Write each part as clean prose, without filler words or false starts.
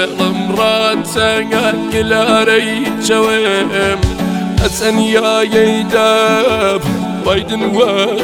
دلم راتنگا گلاری جویم حسن یا یداب ویدن و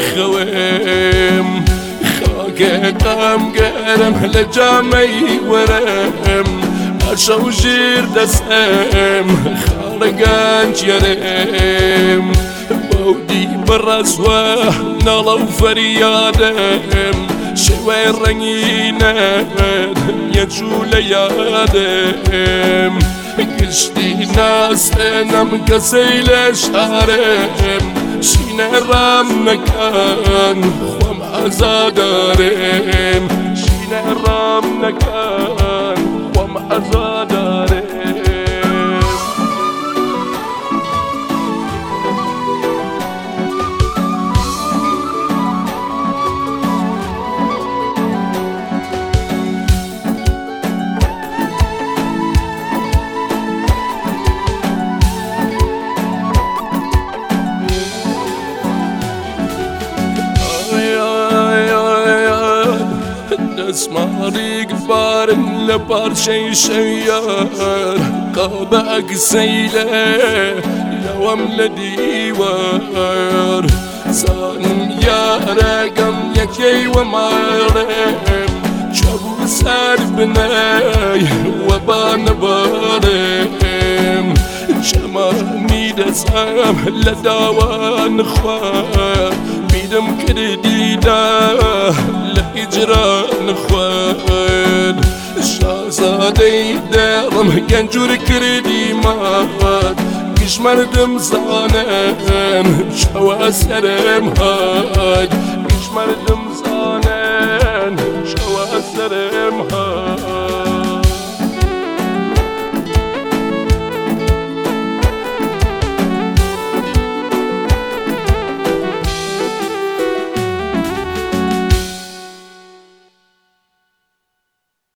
خویم خاکم گرم لجامی ورم اشو جیر دستم خالقان جرم بودی برزوه نالو فریادم شوي رنگینه یجول یادم کشتی ناستنم کسیل شارم شینه رام نکن خوام ازادارم شینه رام نکن خوام ازادارم اسماري قبار لبار شي شيار قابك سيلة لوم لديوار زان يا رقم يكي ومارم شابو سار بناي وبان بارم شمامي دسام لداوان خوار ميدم كرديدا لهجران خوان شازادي دارم گنجور کردی مات کش مردم زانم شوا سرم هاد کش مردم